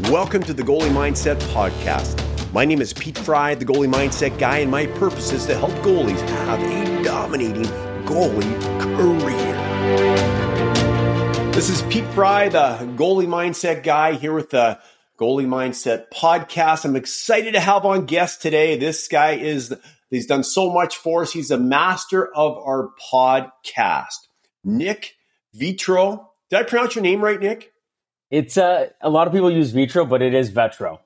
Welcome to the Goalie Mindset Podcast. My name is Pete Fry, the Goalie Mindset Guy, and my purpose is to help goalies have a dominating goalie career. This is Pete Fry, the Goalie Mindset Guy, here with the Goalie Mindset Podcast. I'm excited to have on guest today. This guy he's done so much for us. He's a master of our podcast. Nick Vetro. Did I pronounce your name right, Nick? It's a lot of people use Vitro, but it is Vetro.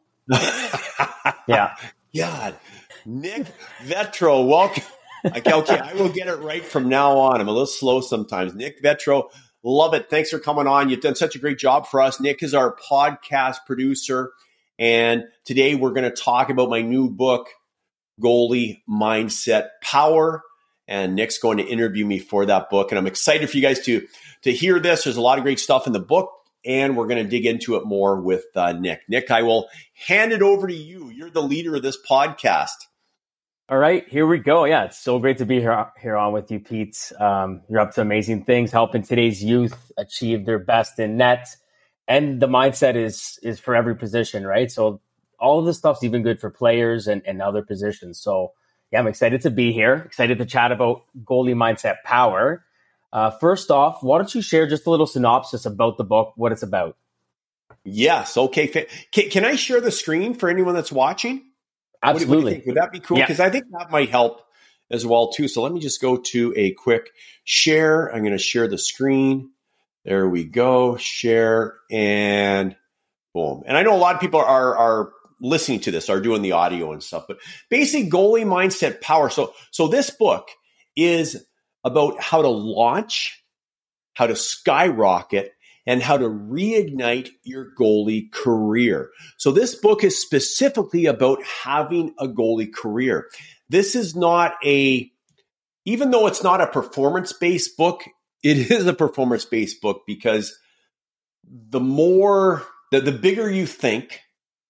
Yeah. God, Nick Vetro, welcome. Okay, I will get it right from now on. I'm a little slow sometimes. Nick Vetro, love it. Thanks for coming on. You've done such a great job for us. Nick is our podcast producer, and today we're going to talk about my new book, Goalie Mindset Power. And Nick's going to interview me for that book, and I'm excited for you guys to hear this. There's a lot of great stuff in the book, and we're going to dig into it more with Nick. Nick, I will hand it over to you. You're the leader of this podcast. All right, here we go. Yeah, it's so great to be here on with you, Pete. You're up to amazing things, helping today's youth achieve their best in net. And the mindset is for every position, right? So all of this stuff's even good for players and other positions. So yeah, I'm excited to be here, excited to chat about Goalie Mindset Power. First off, why don't you share just a little synopsis about the book, what it's about? Yes. Okay. Can I share the screen for anyone that's watching? Absolutely. What do you think? Would that be cool? Because I think that might help as well, too. So let me just go to a quick share. I'm going to share the screen. There we go. Share and boom. And I know a lot of people are listening to this, are doing the audio and stuff, but basic Goalie Mindset Power. So this book is about how to launch, how to skyrocket, and how to reignite your goalie career. So this book is specifically about having a goalie career. This is not even though it's not a performance-based book, it is a performance-based book because the bigger you think,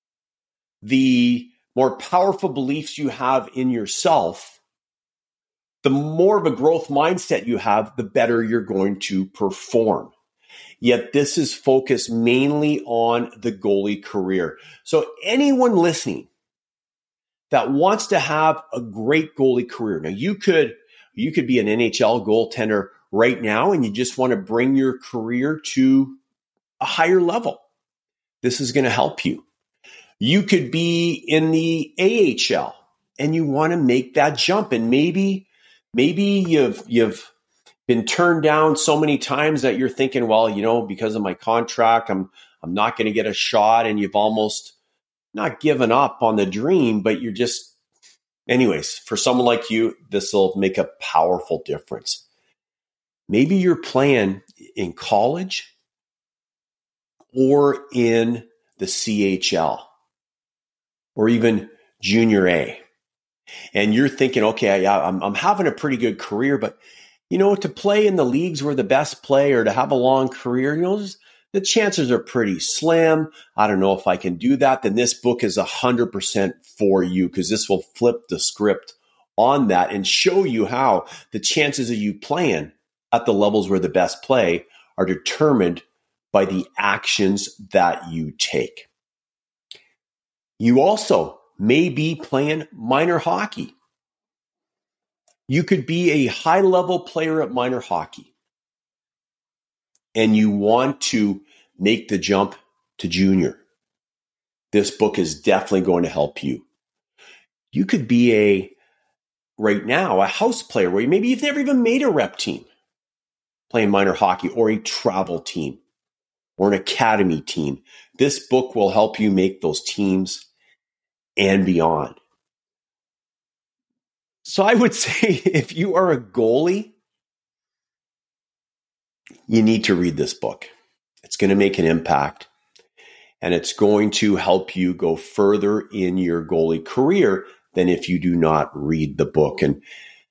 the more powerful beliefs you have in yourself, the more of a growth mindset you have, the better you're going to perform. Yet this is focused mainly on the goalie career. So anyone listening that wants to have a great goalie career, now you could be an NHL goaltender right now and you just want to bring your career to a higher level. This is going to help you. You could be in the AHL and you want to make that jump, and maybe you've been turned down so many times that you're thinking, well, because of my contract, I'm not going to get a shot, and you've almost not given up on the dream, but you're just, anyways, for someone like you, this will make a powerful difference. Maybe you're playing in college or in the CHL or even Junior A. And you're thinking, okay, I'm having a pretty good career, but to play in the leagues where the best play or to have a long career, the chances are pretty slim. I don't know if I can do that. Then this book is 100% for you, because this will flip the script on that and show you how the chances of you playing at the levels where the best play are determined by the actions that you take. You also may be playing minor hockey. You could be a high-level player at minor hockey, and you want to make the jump to junior. This book is definitely going to help you. You could be right now, a house player where maybe you've never even made a rep team playing minor hockey, or a travel team or an academy team. This book will help you make those teams and beyond. So I would say if you are a goalie, you need to read this book. It's going to make an impact, and it's going to help you go further in your goalie career than if you do not read the book. And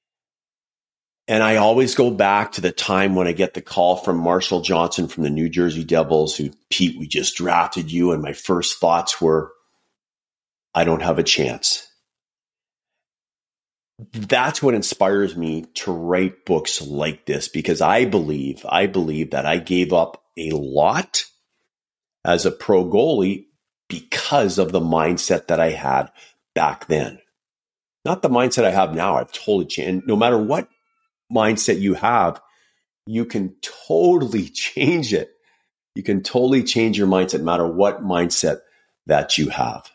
I always go back to the time when I get the call from Marshall Johnson from the New Jersey Devils, who, Pete, we just drafted you. And my first thoughts were, I don't have a chance. That's what inspires me to write books like this, because I believe that I gave up a lot as a pro goalie because of the mindset that I had back then. Not the mindset I have now. I've totally changed. And no matter what mindset you have, you can totally change it. You can totally change your mindset no matter what mindset that you have.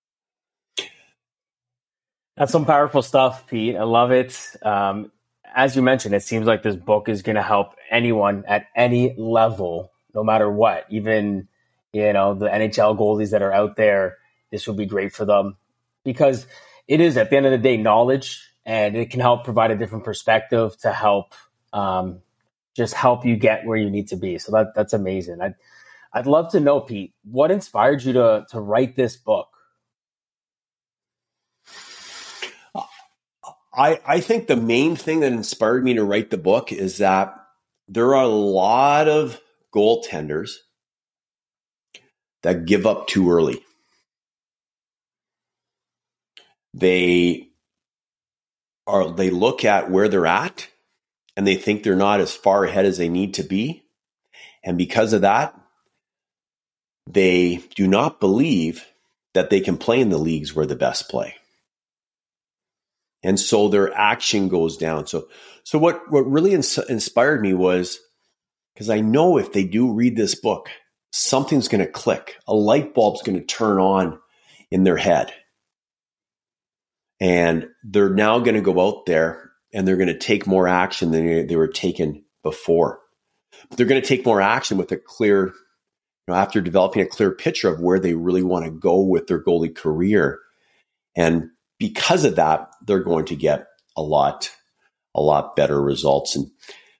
That's some powerful stuff, Pete. I love it. As you mentioned, it seems like this book is going to help anyone at any level, no matter what. Even, the NHL goalies that are out there, this will be great for them because it is, at the end of the day, knowledge, and it can help provide a different perspective to help just help you get where you need to be. So that's amazing. I'd love to know, Pete, what inspired you to write this book? I think the main thing that inspired me to write the book is that there are a lot of goaltenders that give up too early. They look at where they're at and they think they're not as far ahead as they need to be. And because of that, they do not believe that they can play in the leagues where the best play. And so their action goes down. So what really inspired me was, because I know if they do read this book, something's going to click. A light bulb's going to turn on in their head. And they're now going to go out there and they're going to take more action than they were taking before. But they're going to take more action with a clear, after developing a clear picture of where they really want to go with their goalie career. And because of that, they're going to get a lot better results. And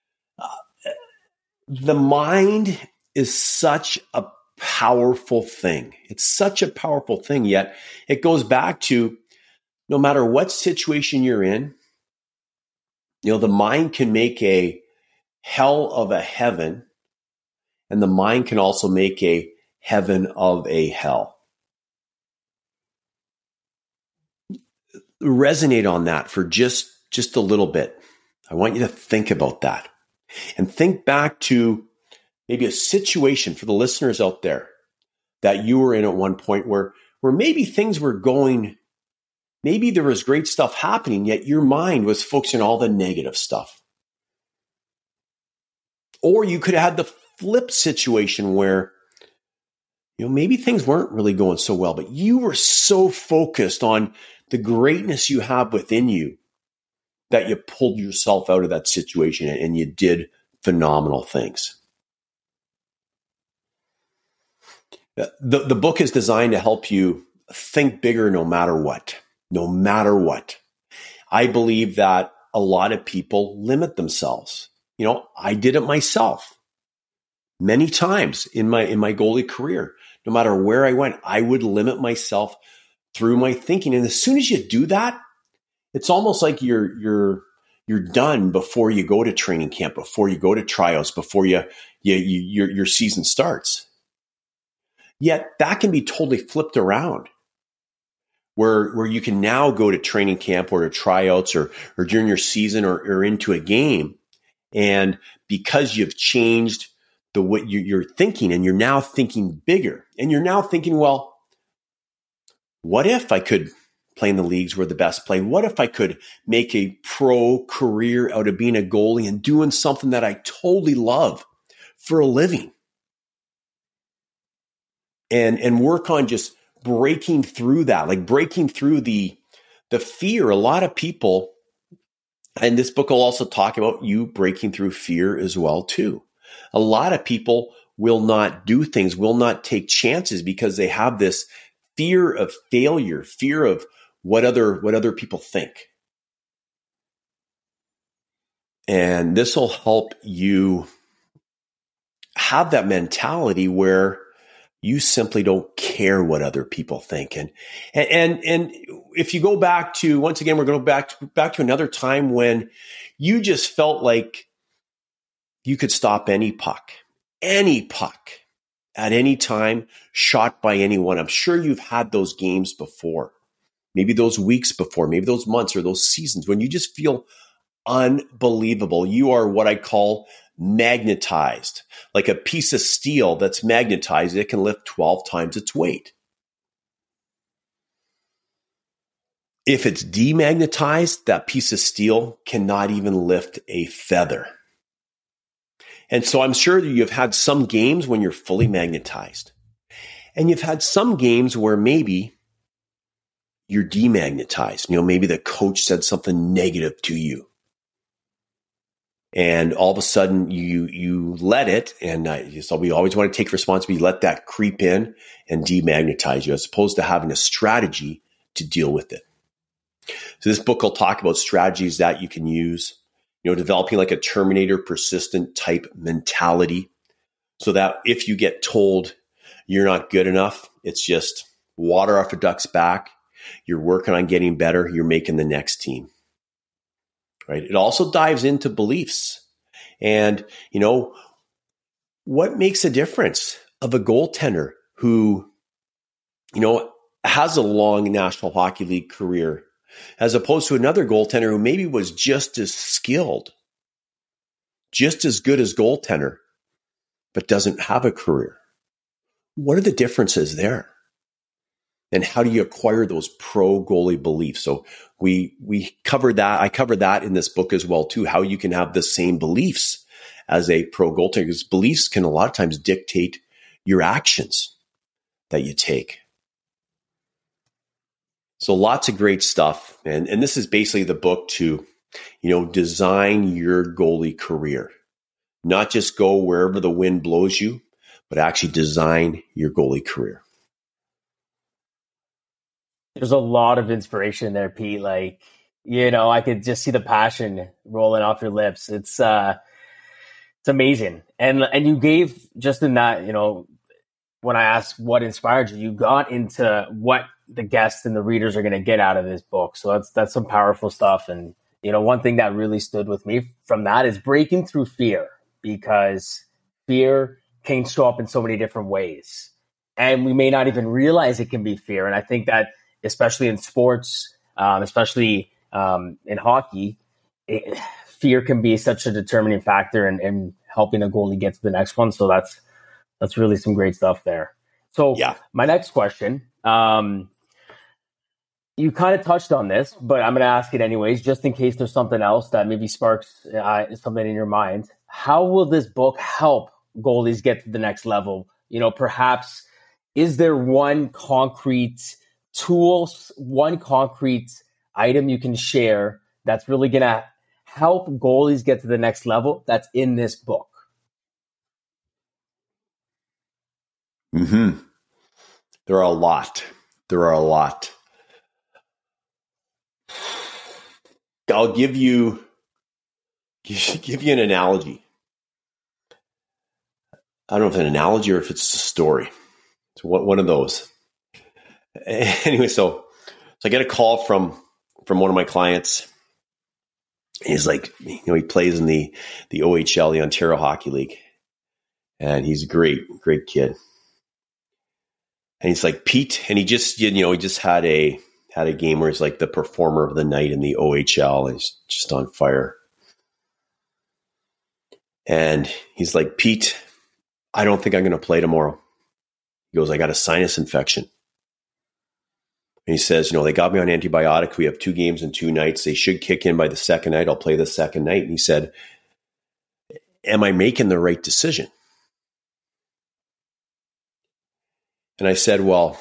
the mind is such a powerful thing. It's such a powerful thing, yet it goes back to no matter what situation you're in, the mind can make a hell of a heaven, and the mind can also make a heaven of a hell. Resonate on that for just a little bit. I want you to think about that and think back to maybe a situation for the listeners out there that you were in at one point where maybe things were going, maybe there was great stuff happening, yet your mind was focusing on all the negative stuff. Or you could have had the flip situation where, maybe things weren't really going so well, but you were so focused on the greatness you have within you that you pulled yourself out of that situation and you did phenomenal things. The book is designed to help you think bigger no matter what. No matter what. I believe that a lot of people limit themselves. I did it myself many times in my goalie career. No matter where I went, I would limit myself through my thinking. And as soon as you do that, it's almost like you're done before you go to training camp, before you go to tryouts, before your season starts. Yet that can be totally flipped around, where you can now go to training camp or to tryouts or during your season or into a game. And because you've changed the way you're thinking, and you're now thinking bigger, and you're now thinking, well, what if I could play in the leagues where the best play? What if I could make a pro career out of being a goalie and doing something that I totally love for a living? And work on just breaking through that, like breaking through the fear. A lot of people, and this book will also talk about you breaking through fear as well too. A lot of people will not do things, will not take chances because they have this fear of failure, fear of what other people think. And this will help you have that mentality where you simply don't care what other people think. And if you go back to, once again, we're going to go back to another time when you just felt like you could stop any puck at any time, shot by anyone. I'm sure you've had those games before, maybe those weeks before, maybe those months or those seasons when you just feel unbelievable. You are what I call magnetized, like a piece of steel that's magnetized. It can lift 12 times its weight. If it's demagnetized, that piece of steel cannot even lift a feather. And so I'm sure that you've had some games when you're fully magnetized. And you've had some games where maybe you're demagnetized. Maybe the coach said something negative to you. And all of a sudden you let it, and so we always want to take responsibility, let that creep in and demagnetize you, as opposed to having a strategy to deal with it. So this book will talk about strategies that you can use, developing like a Terminator persistent type mentality, so that if you get told you're not good enough, it's just water off a duck's back. You're working on getting better. You're making the next team. Right? It also dives into beliefs and, what makes a difference of a goaltender who, has a long National Hockey League career, as opposed to another goaltender who maybe was just as skilled, just as good as goaltender, but doesn't have a career. What are the differences there? And how do you acquire those pro goalie beliefs? So we covered that. I covered that in this book as well too, how you can have the same beliefs as a pro goaltender, because beliefs can a lot of times dictate your actions that you take. So lots of great stuff. And this is basically the book to, design your goalie career. Not just go wherever the wind blows you, but actually design your goalie career. There's a lot of inspiration there, Pete. I could just see the passion rolling off your lips. It's amazing. And you gave just in that, when I asked what inspired you, you got into what the guests and the readers are going to get out of this book. So that's some powerful stuff. And, one thing that really stood with me from that is breaking through fear, because fear can show up in so many different ways. And we may not even realize it can be fear. And I think that especially in sports, especially in hockey, fear can be such a determining factor in helping a goalie get to the next one. So that's really some great stuff there. So My next question, you kind of touched on this, but I'm going to ask it anyways, just in case there's something else that maybe sparks something in your mind. How will this book help goalies get to the next level? Perhaps is there one concrete tool, one concrete item you can share that's really going to help goalies get to the next level that's in this book? Mm-hmm. There are a lot. I'll give you an analogy. I don't know if it's an analogy or if it's a story. It's one of those. Anyway, so I get a call from one of my clients. He's like, he plays in the OHL, the Ontario Hockey League, and he's a great kid. And he's like, Pete, and he just had a game where he's like the performer of the night in the OHL, and he's just on fire. And he's like, Pete, I don't think I'm going to play tomorrow. He goes, I got a sinus infection. And he says, they got me on antibiotic. We have 2 games in 2 nights. They should kick in by the second night. I'll play the second night. And he said, am I making the right decision? And I said, what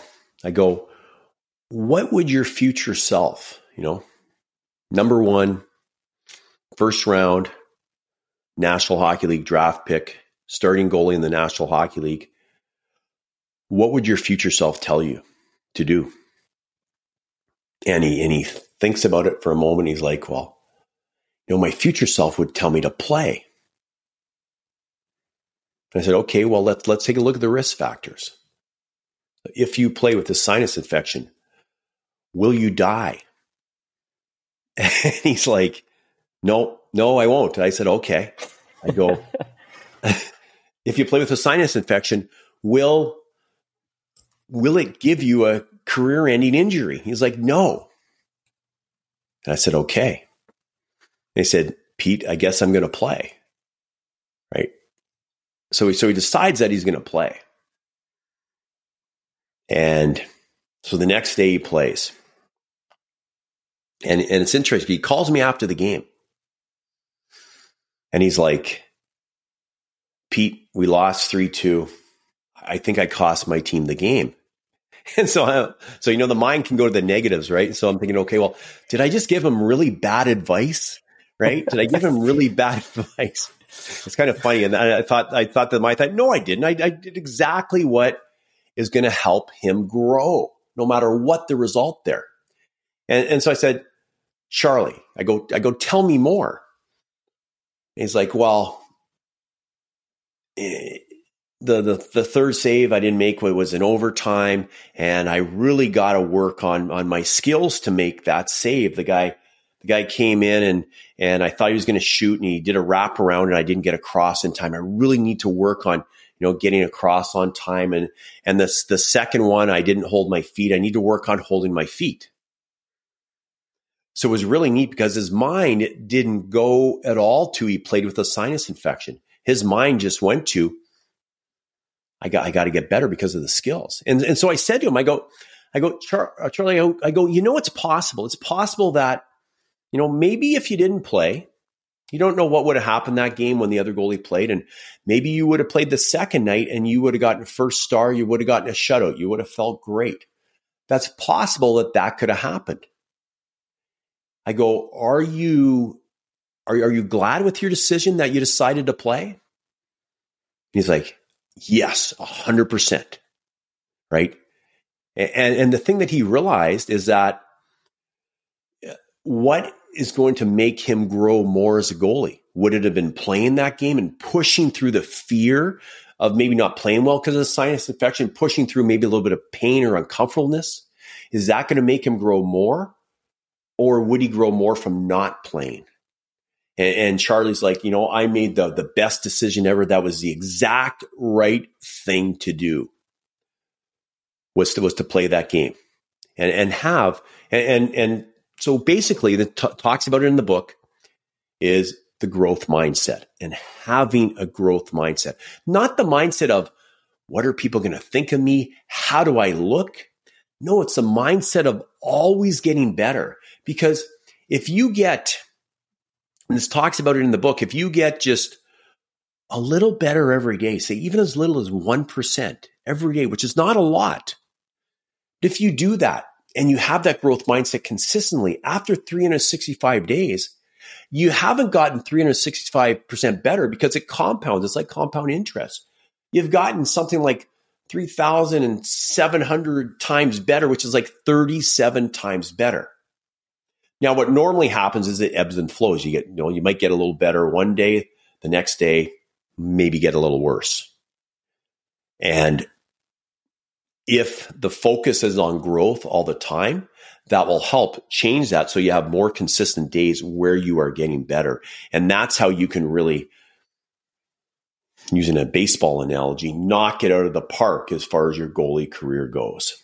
would your future self, number 1, first round, National Hockey League draft pick, starting goalie in the National Hockey League, what would your future self tell you to do? And he thinks about it for a moment. He's like, my future self would tell me to play. And I said, okay, well, let's take a look at the risk factors. If you play with a sinus infection, will you die? And he's like, no, I won't. I said, okay. I go, if you play with a sinus infection, will it give you a career-ending injury? He's like, no. And I said, okay. They said, Pete, I guess I'm going to play. Right? So he decides that he's going to play. And so the next day he plays. And it's interesting. He calls me after the game and he's like, Pete, we lost 3-2. I think I cost my team the game. And so the mind can go to the negatives, right? So I'm thinking, okay, well, did I just give him really bad advice, right? Did I give him really bad advice? It's kind of funny. And I thought no, I didn't. I did exactly what is going to help him grow, no matter what the result there. And so I said, Charlie, I go, tell me more. And he's like, well, the third save I didn't make was in overtime, and I really got to work on my skills to make that save. The guy came in and I thought he was going to shoot, and he did a wrap around, and I didn't get across in time. I really need to work on getting across on time. And the second one, I didn't hold my feet. I need to work on holding my feet. So it was really neat because his mind didn't go at all to he played with a sinus infection. His mind just went to, I got to get better because of the skills. And so I said to him, I go, Charlie, it's possible. It's possible that, maybe if you didn't play, you don't know what would have happened that game when the other goalie played. And maybe you would have played the second night and you would have gotten a first star. You would have gotten a shutout. You would have felt great. That's possible that could have happened. I go, are you glad with your decision that you decided to play? He's like, yes, 100%. Right. And the thing that he realized is that what is going to make him grow more as a goalie? Would it have been playing that game and pushing through the fear of maybe not playing well because of the sinus infection, pushing through maybe a little bit of pain or uncomfortableness? Is that going to make him grow more? Or would he grow more from not playing? And Charlie's like, I made the best decision ever. That was the exact right thing to do, was to play that game and so basically the talks about it in the book is the growth mindset and having a growth mindset, not the mindset of what are people going to think of me? How do I look? No, it's a mindset of always getting better. Because if you get, and this talks about it in the book, if you get just a little better every day, say even as little as 1% every day, which is not a lot. If you do that and you have that growth mindset consistently after 365 days, you haven't gotten 365% better because it compounds. It's like compound interest. You've gotten something like 3,700 times better, which is like 37 times better. Now, what normally happens is it ebbs and flows. You might get a little better one day, the next day, maybe get a little worse. And if the focus is on growth all the time, that will help change that so you have more consistent days where you are getting better. And that's how you can really, using a baseball analogy, knock it out of the park as far as your goalie career goes.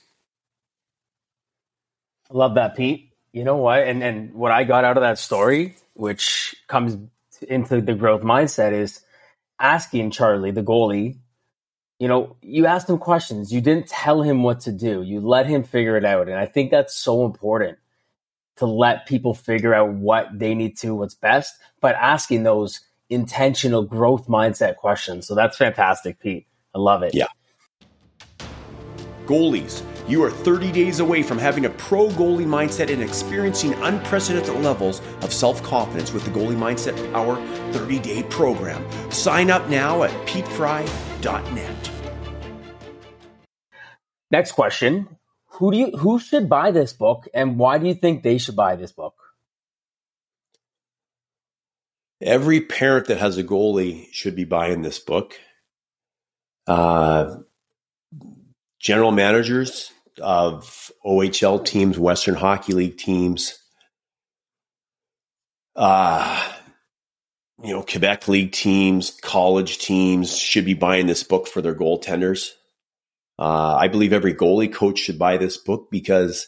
I love that, Pete. You know what? And what I got out of that story, which comes into the growth mindset, is asking Charlie, the goalie, you asked him questions. You didn't tell him what to do. You let him figure it out. And I think that's so important, to let people figure out what they need to, what's best, but asking those intentional growth mindset questions. So that's fantastic, Pete. I love it. Yeah. Goalies, you are 30 days away from having a pro goalie mindset and experiencing unprecedented levels of self-confidence with the Goalie Mindset Power 30-day program. Sign up now at petefry.net. Next question. Who should buy this book, and why do you think they should buy this book? Every parent that has a goalie should be buying this book. General managers of OHL teams, Western Hockey League teams, Quebec League teams, college teams should be buying this book for their goaltenders. I believe every goalie coach should buy this book because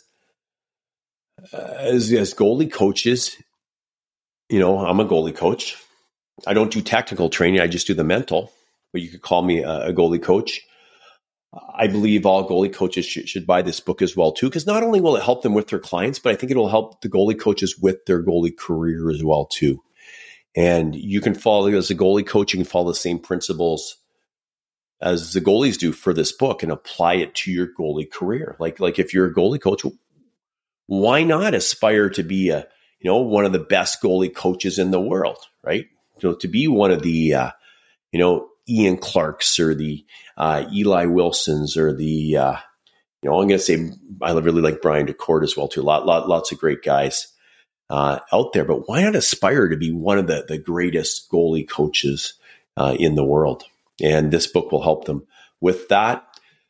as goalie coaches, I'm a goalie coach. I don't do technical training. I just do the mental, but you could call me a goalie coach. I believe all goalie coaches should buy this book as well too, because not only will it help them with their clients, but I think it'll help the goalie coaches with their goalie career as well too. And you can follow, as a goalie coach, you can follow the same principles as the goalies do for this book and apply it to your goalie career. Like if you're a goalie coach, why not aspire to be one of the best goalie coaches in the world, right? So to be one of the, Ian Clarks or the Eli Wilsons or the, I'm going to say I really like Brian DeCourt as well too. Lots of great guys out there, but why not aspire to be one of the greatest goalie coaches in the world? And this book will help them with that.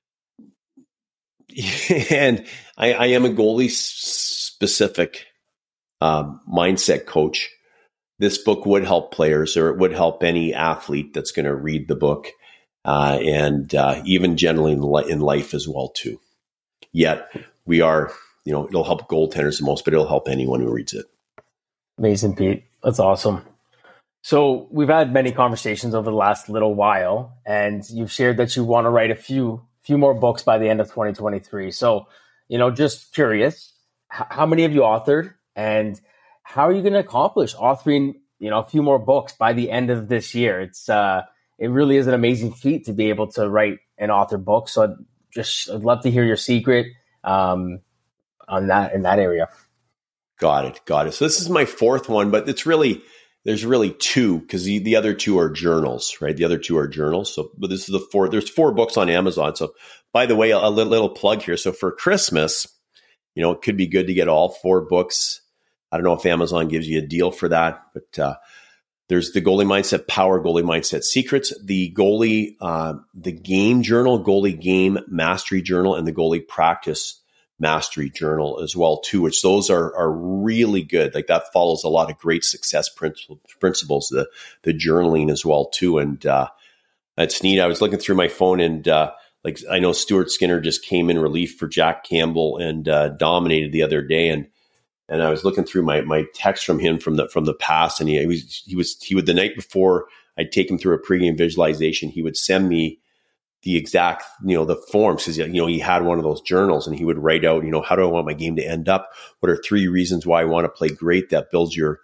And I am a goalie specific mindset coach. This book would help players, or it would help any athlete that's going to read the book, and even generally in life as well too. Yet we are, it'll help goaltenders the most, but it'll help anyone who reads it. Amazing, Pete. That's awesome. So we've had many conversations over the last little while, and you've shared that you want to write a few more books by the end of 2023. So, just curious, how many have you authored, and how are you going to accomplish authoring, a few more books by the end of this year? It really is an amazing feat to be able to write and author books. So I'd love to hear your secret on that, in that area. Got it. So this is my fourth one, but there's really two, because the other two are journals, right? The other two are journals. So, but this is the fourth. There's 4 books on Amazon. So, by the way, a little plug here. So for Christmas, it could be good to get all 4 books. I don't know if Amazon gives you a deal for that, but there's the Goalie Mindset Power, Goalie Mindset Secrets, the Goalie, the Game Journal, Goalie Game Mastery Journal, and the Goalie Practice Mastery Journal as well too, which those are really good. Like that follows a lot of great success principles, the journaling as well too. And that's neat. I was looking through my phone, and I know Stuart Skinner just came in relief for Jack Campbell and dominated the other day. And I was looking through my text from him from the past, and he would the night before I'd take him through a pregame visualization, he would send me the exact, the forms, because, he had one of those journals, and he would write out, how do I want my game to end up? What are 3 reasons why I want to play great? That builds your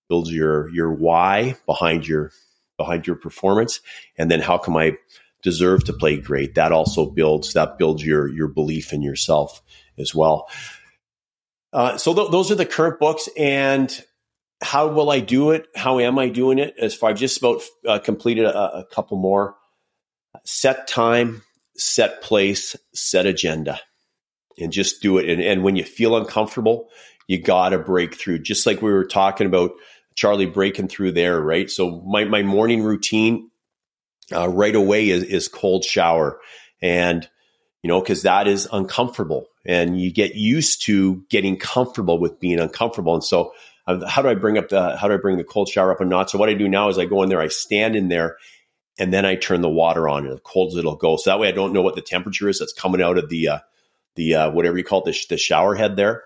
why behind your performance. And then how come I deserve to play great? That also builds your belief in yourself as well. So those are the current books. And how will I do it? How am I doing it? As far I've just about completed a couple more. Set time, set place, set agenda, and just do it. And when you feel uncomfortable, you got to break through. Just like we were talking about Charlie breaking through there, right? So my morning routine right away is cold shower. And, because that is uncomfortable, and you get used to getting comfortable with being uncomfortable. And so how do I bring the cold shower up a notch? So what I do now is I go in there, I stand in there, and then I turn the water on, and the cold as it'll go. So that way I don't know what the temperature is that's coming out of the whatever you call it, the shower head there.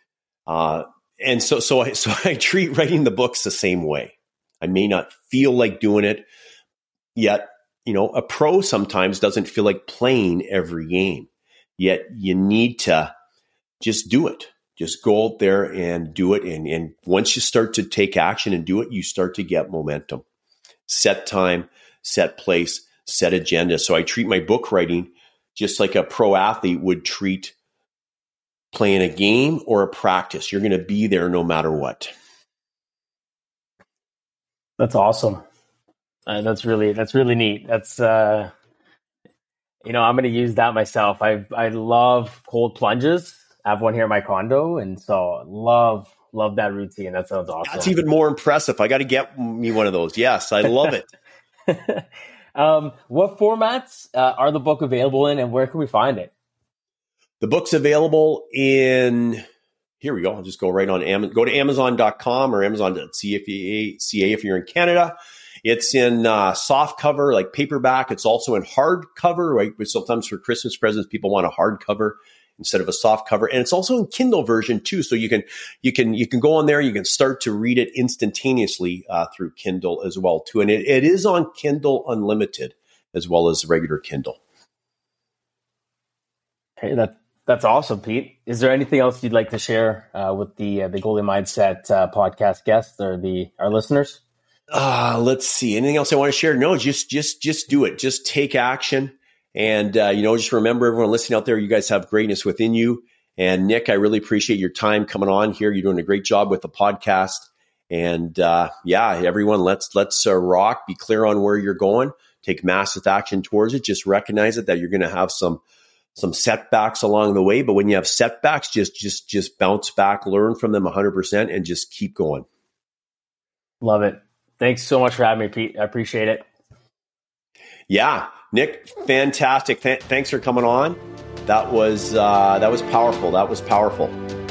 And so I treat writing the books the same way. I may not feel like doing it, yet, a pro sometimes doesn't feel like playing every game. Yet you need to just do it. Just go out there and do it. And once you start to take action and do it, you start to get momentum. Set time, set place, set agenda. So I treat my book writing just like a pro athlete would treat playing a game or a practice. You're going to be there no matter what. That's awesome. That's really neat. That's, I'm going to use that myself. I love cold plunges. I have one here in my condo. And so love that routine. That sounds awesome. That's even more impressive. I got to get me one of those. Yes, I love it. What formats are the book available in, and where can we find it? The book's available in, here we go. I'll just go right on Amazon. Go to Amazon.com or Amazon.ca if you're in Canada. It's in soft cover, like paperback. It's also in hard cover, right? But sometimes for Christmas presents, people want a hard cover instead of a soft cover. And it's also in Kindle version too. So you can go on there. You can start to read it instantaneously through Kindle as well too. And it is on Kindle Unlimited as well as regular Kindle. Hey, that's awesome, Pete. Is there anything else you'd like to share with the Goalie Mindset podcast guests or our listeners? Let's see. Anything else I want to share? No, just do it. Just take action. And, just remember, everyone listening out there, you guys have greatness within you. And Nick, I really appreciate your time coming on here. You're doing a great job with the podcast. And everyone, let's rock, be clear on where you're going, take massive action towards it. Just recognize it that you're going to have some setbacks along the way. But when you have setbacks, just bounce back, learn from them 100% and just keep going. Love it. Thanks so much for having me, Pete. I appreciate it. Yeah, Nick, fantastic. Thanks for coming on. That was powerful.